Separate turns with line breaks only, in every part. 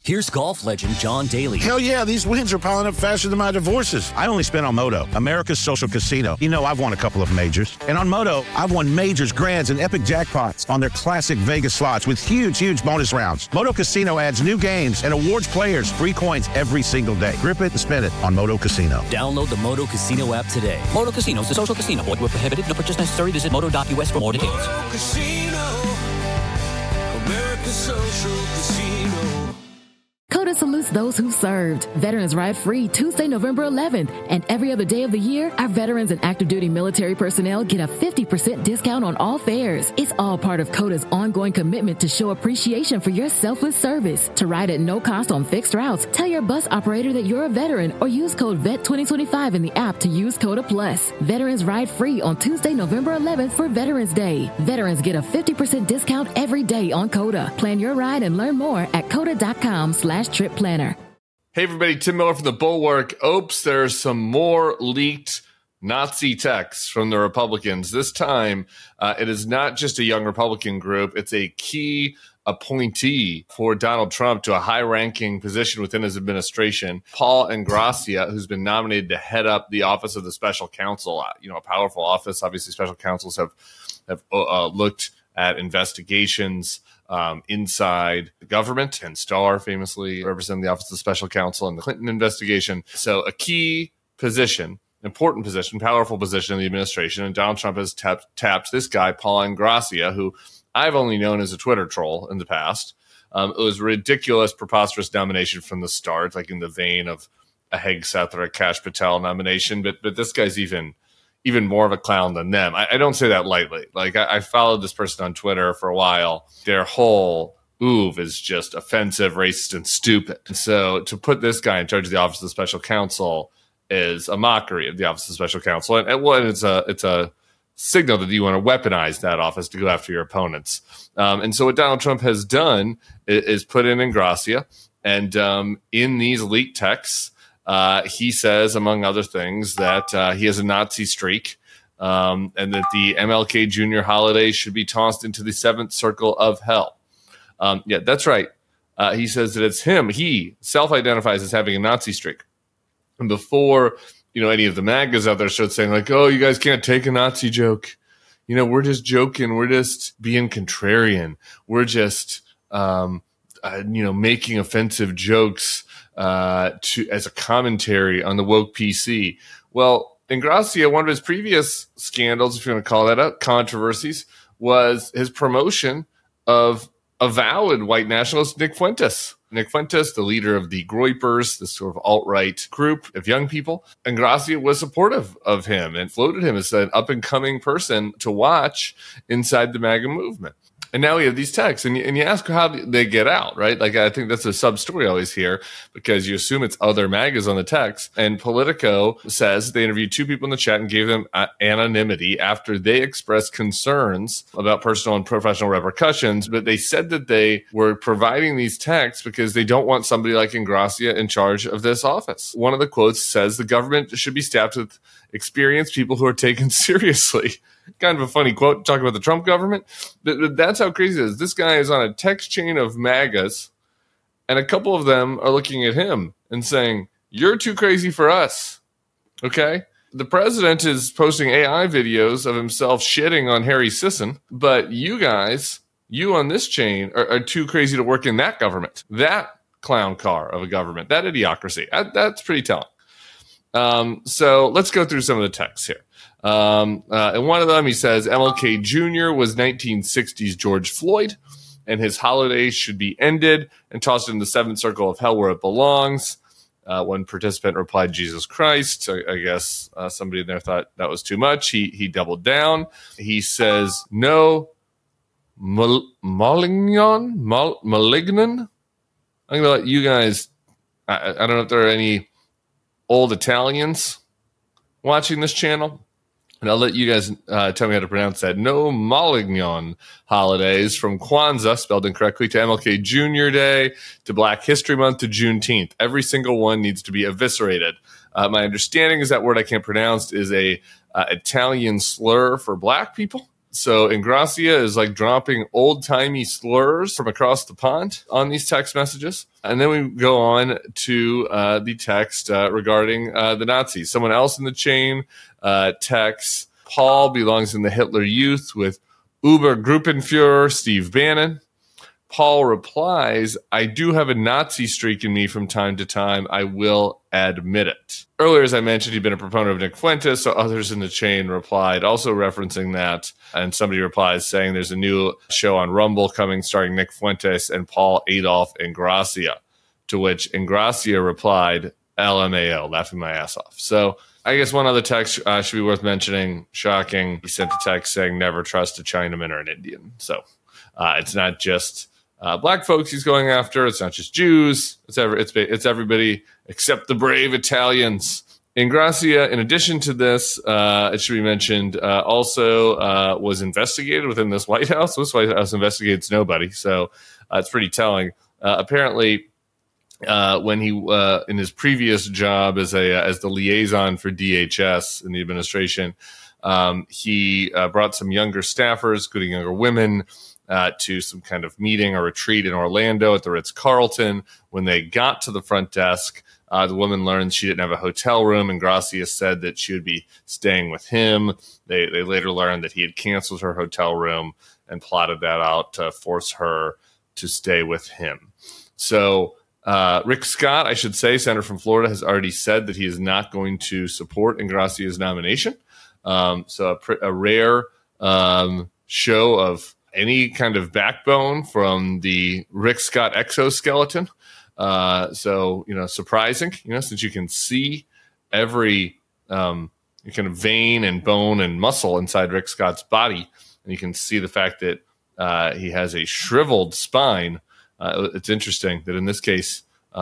Here's golf legend John Daly.
Hell yeah, these wins are piling up faster than my divorces. I only spent on Moto, America's social casino. You know, I've won a couple of majors. And on Moto, I've won majors, grands, and epic jackpots on their classic Vegas slots with huge bonus rounds. Moto Casino adds new games and awards players free coins every single day. Grip it and spin it on Moto Casino.
Download the Moto Casino app today. Moto Casino is a social casino. Void where prohibited. No purchase necessary. Visit moto.us for more details.
Moto Casino, America's social casino.
COTA salutes those who served. Veterans Ride Free Tuesday, November 11th. And every other day of the year, our veterans and active duty military personnel get a 50% discount on all fares. It's all part of COTA's ongoing commitment to show appreciation for your selfless service. To ride at no cost on fixed routes, tell your bus operator that you're a veteran or use code VET2025 in the app to use COTA Plus. Veterans Ride Free on Tuesday, November 11th for Veterans Day. Veterans get a 50% discount every day on COTA. Plan your ride and learn more at COTA.com/trip planner.
Hey everybody, Tim Miller from the Bulwark. Oops, there's some more leaked Nazi texts from the Republicans. This time, it is not just a young Republican group. It's a key appointee for Donald Trump to a high-ranking position within his administration, Paul Ingrassia, who's been nominated to head up the Office of the Special Counsel. A powerful office. Obviously, special counsels have looked at investigations inside the government, and Starr famously represented the Office of the Special Counsel in the Clinton investigation. So a key position, important position, powerful position in the administration, and Donald Trump has tapped this guy, Paul Ingrassia, who I've only known as a Twitter troll in the past. It was a ridiculous, preposterous nomination from the start, like in the vein of a Hegseth or a Kash Patel nomination, but this guy's even more of a clown than them. I don't say that lightly. Like, I followed this person on Twitter for a while. Their whole oeuvre is just offensive, racist, and stupid. And so to put this guy in charge of the Office of the Special Counsel is a mockery of the Office of the Special Counsel. And it's a signal that you want to weaponize that office to go after your opponents. And so what Donald Trump has done is put in Ingrassia. And in these leaked texts, he says, among other things, that he has a Nazi streak and that the MLK Jr. holiday should be tossed into the seventh circle of hell. Yeah, that's right. He says that it's him. He self-identifies as having a Nazi streak. And before, any of the MAGAs out there started saying, like, oh, you guys can't take a Nazi joke. We're just joking. We're just being contrarian. We're just, making offensive jokes as a commentary on the woke PC. Well, Ingrassia, one of his previous scandals, if you want to call that controversies, was his promotion of avowed white nationalist Nick Fuentes. Nick Fuentes, the leader of the Groypers, this sort of alt-right group of young people. Ingrassia was supportive of him and floated him as an up-and-coming person to watch inside the MAGA movement. And now we have these texts, and you ask how they get out, right? Like, I think that's a sub-story always here, because you assume it's other MAGAs on the text. And Politico says they interviewed two people in the chat and gave them anonymity after they expressed concerns about personal and professional repercussions. But they said that they were providing these texts because they don't want somebody like Ingrassia in charge of this office. One of the quotes says the government should be staffed with experienced people who are taken seriously. Kind of a funny quote talking about the Trump government. But that's how crazy it is. This guy is on a text chain of MAGAs, and a couple of them are looking at him and saying, you're too crazy for us. Okay? The president is posting AI videos of himself shitting on Harry Sisson, but you guys, you on this chain, are too crazy to work in that government. That clown car of a government. That idiocracy. That's pretty telling. So let's go through some of the texts here. And one of them, he says, MLK Jr. was 1960s George Floyd, and his holiday should be ended and tossed in the seventh circle of hell where it belongs. One participant replied, Jesus Christ. I guess somebody in there thought that was too much. He doubled down. He says, no, malignan? I'm going to let you guys, I don't know if there are any old Italians watching this channel. And I'll let you guys tell me how to pronounce that. No Malignon holidays, from Kwanzaa, spelled incorrectly, to MLK Jr. Day, to Black History Month, to Juneteenth. Every single one needs to be eviscerated. My understanding is that word I can't pronounce is a Italian slur for black people. So Ingracia is like dropping old-timey slurs from across the pond on these text messages. And then we go on to the text regarding the Nazis. Someone else in the chain texts, Paul belongs in the Hitler Youth with Obergruppenführer Steve Bannon. Paul replies, I do have a Nazi streak in me from time to time. I will admit it. Earlier, as I mentioned, he'd been a proponent of Nick Fuentes, so others in the chain replied, also referencing that. And somebody replies saying there's a new show on Rumble coming starring Nick Fuentes and Paul Adolf Ingracia, to which Ingracia replied, LMAO, laughing my ass off. So I guess one other text should be worth mentioning. Shocking. He sent a text saying never trust a Chinaman or an Indian. So it's not just black folks he's going after. It's not just Jews. It's everybody except the brave Italians. Ingracia, in addition to this, it should be mentioned, also was investigated within this White House. This White House investigates nobody, so it's pretty telling. Apparently, when he in his previous job as the liaison for DHS in the administration, he brought some younger staffers, including younger women, to some kind of meeting or retreat in Orlando at the Ritz-Carlton. When they got to the front desk, the woman learned she didn't have a hotel room, and Gracia said that she would be staying with him. They later learned that he had canceled her hotel room and plotted that out to force her to stay with him. So Rick Scott, I should say, senator from Florida, has already said that he is not going to support Ingracia's nomination. So a rare show of any kind of backbone from the Rick Scott exoskeleton. So, surprising, since you can see every kind of vein and bone and muscle inside Rick Scott's body, and you can see the fact that he has a shriveled spine. It's interesting that in this case,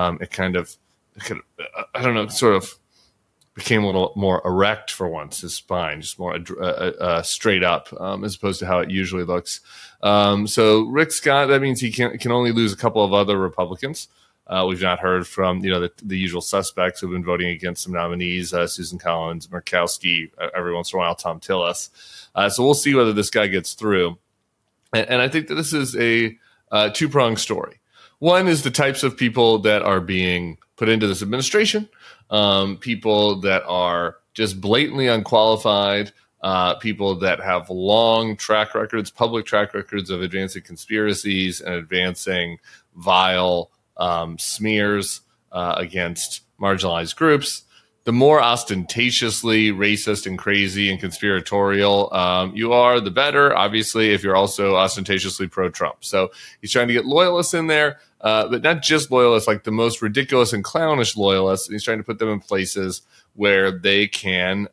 sort of became a little more erect for once, his spine, just more straight up, as opposed to how it usually looks. So Rick Scott, that means he can only lose a couple of other Republicans. We've not heard from, the usual suspects who've been voting against some nominees, Susan Collins, Murkowski, every once in a while, Tom Tillis. So we'll see whether this guy gets through. And I think that this is a two-pronged story. One is the types of people that are being put into this administration, people that are just blatantly unqualified, people that have long track records, public track records of advancing conspiracies and advancing vile smears against marginalized groups. The more ostentatiously racist and crazy and conspiratorial you are, the better, obviously, if you're also ostentatiously pro-Trump. So he's trying to get loyalists in there, but not just loyalists, like the most ridiculous and clownish loyalists. He's trying to put them in places where they can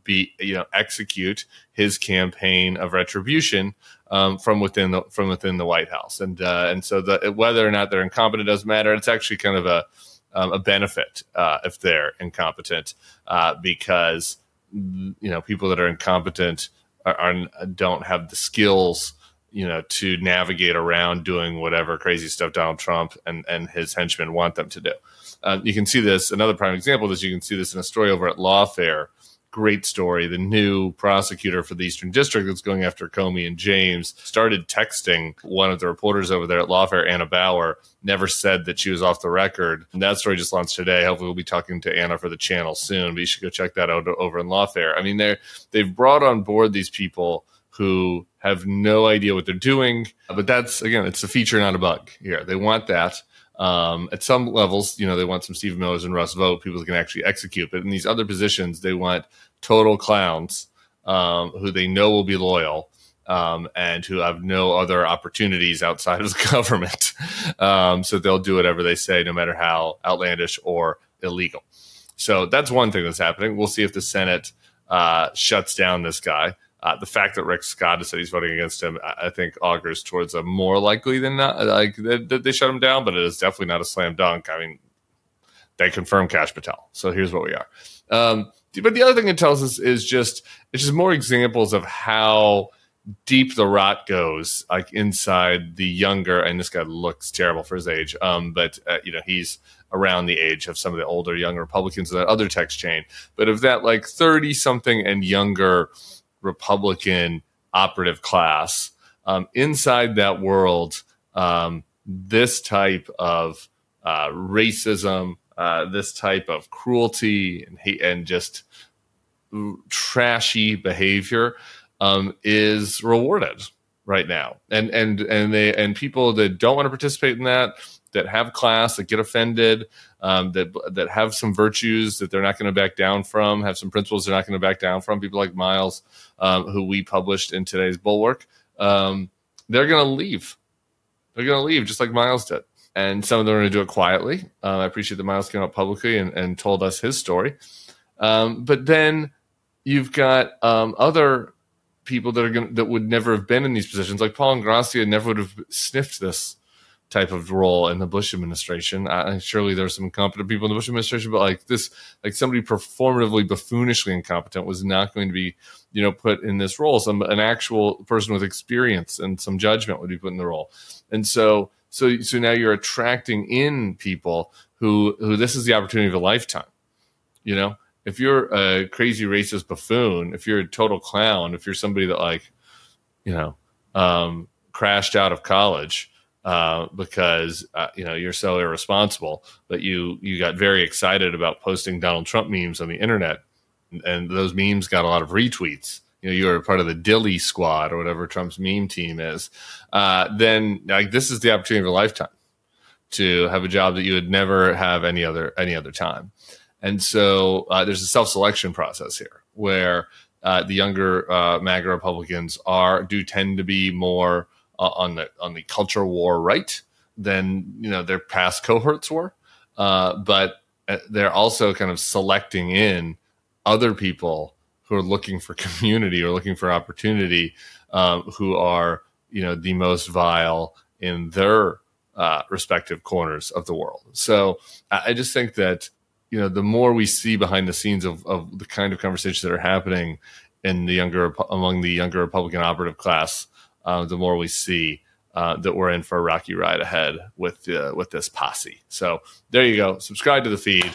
execute his campaign of retribution from within the White House. And so whether or not they're incompetent doesn't matter. It's actually kind of a benefit if they're incompetent, because people that are incompetent don't have the skills to navigate around doing whatever crazy stuff Donald Trump and his henchmen want them to do. You can see this. Another prime example of this, you can see this in a story over at Lawfare. Great story. The new prosecutor for the Eastern District that's going after Comey and James started texting one of the reporters over there at Lawfare, Anna Bauer, never said that she was off the record. And that story just launched today. Hopefully we'll be talking to Anna for the channel soon, but you should go check that out over in Lawfare. I mean, they've brought on board these people who have no idea what they're doing, but that's, again, it's a feature, not a bug here. They want that. At some levels, they want some Stephen Millers and Russ Vought, people that can actually execute. But in these other positions, they want total clowns who they know will be loyal and who have no other opportunities outside of the government. So they'll do whatever they say, no matter how outlandish or illegal. So that's one thing that's happening. We'll see if the Senate shuts down this guy. The fact that Rick Scott has said he's voting against him, I think, augurs towards a more likely than not that they shut him down, but it is definitely not a slam dunk. I mean, they confirmed Kash Patel. So here's what we are. But the other thing it tells us is it's just more examples of how deep the rot goes, like inside the younger, and this guy looks terrible for his age, but he's around the age of some of the older young Republicans in that other text chain. But of that, like 30 something and younger Republican operative class. Inside that world, this type of racism, this type of cruelty and hate and just trashy behavior is rewarded right now. And people that don't want to participate in that have class, that get offended, that have some virtues that they're not going to back down from, have some principles they're not going to back down from, people like Miles, who we published in today's Bulwark, they're going to leave. They're going to leave just like Miles did. And some of them are going to do it quietly. I appreciate that Miles came out publicly and told us his story. But then you've got other people that would never have been in these positions, like Paul Ingrassia never would have sniffed this type of role in the Bush administration. Surely there's some competent people in the Bush administration, but like somebody performatively, buffoonishly incompetent was not going to be, put in this role. An actual person with experience and some judgment would be put in the role. And so now you're attracting in people who this is the opportunity of a lifetime. If you're a crazy racist buffoon, if you're a total clown, if you're somebody that crashed out of college because you're so irresponsible that you got very excited about posting Donald Trump memes on the internet, and those memes got a lot of retweets. You were part of the Dilly squad or whatever Trump's meme team is. Then this is the opportunity of a lifetime to have a job that you would never have any other time. And so there's a self-selection process here where the younger MAGA Republicans do tend to be more on the culture war right than their past cohorts were, but they're also kind of selecting in other people who are looking for community or looking for opportunity, who are the most vile in their respective corners of the world. So I just think that the more we see behind the scenes of the kind of conversations that are happening among the younger Republican operative class, the more we see that we're in for a rocky ride ahead with this posse. So there you go. Subscribe to the feed.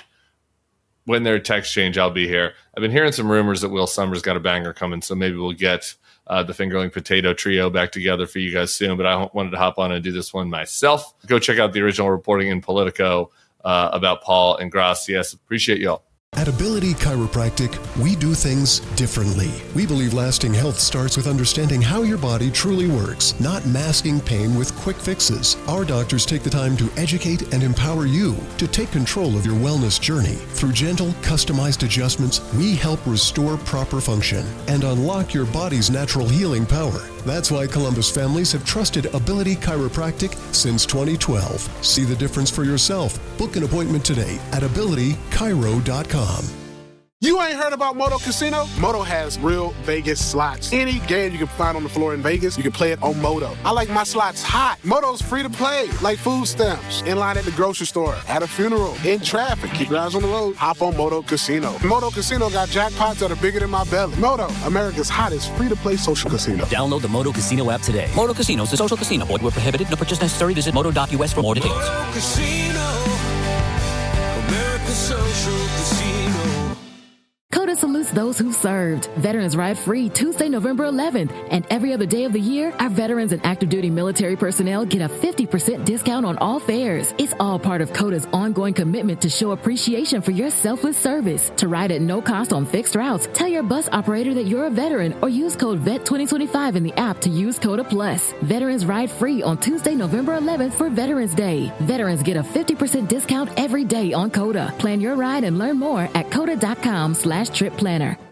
When their text change, I'll be here. I've been hearing some rumors that Will Summers got a banger coming, so maybe we'll get the Fingerling Potato Trio back together for you guys soon. But I wanted to hop on and do this one myself. Go check out the original reporting in Politico about Paul Ingrassia. Appreciate y'all.
At Ability Chiropractic, we do things differently. We believe lasting health starts with understanding how your body truly works, not masking pain with quick fixes. Our doctors take the time to educate and empower you to take control of your wellness journey. Through gentle, customized adjustments, we help restore proper function and unlock your body's natural healing power. That's why Columbus families have trusted Ability Chiropractic since 2012. See the difference for yourself. Book an appointment today at abilitychiro.com.
You ain't heard about Moto Casino? Moto has real Vegas slots. Any game you can find on the floor in Vegas, you can play it on Moto. I like my slots hot. Moto's free to play, like food stamps, in line at the grocery store, at a funeral, in traffic. Keep your eyes on the road. Hop on Moto Casino. Moto Casino got jackpots that are bigger than my belly. Moto, America's hottest free-to-play social casino.
Download the Moto Casino app today. Moto Casino is a social casino. Void where prohibited. No purchase necessary. Visit moto.us for more details.
Moto Casino, America's social casino.
COTA salutes those who served. Veterans Ride Free Tuesday, November 11th. And every other day of the year, our veterans and active duty military personnel get a 50% discount on all fares. It's all part of COTA's ongoing commitment to show appreciation for your selfless service. To ride at no cost on fixed routes, tell your bus operator that you're a veteran or use code VET2025 in the app to use COTA Plus. Veterans Ride Free on Tuesday, November 11th for Veterans Day. Veterans get a 50% discount every day on COTA. Plan your ride and learn more at COTA.com/trip planner.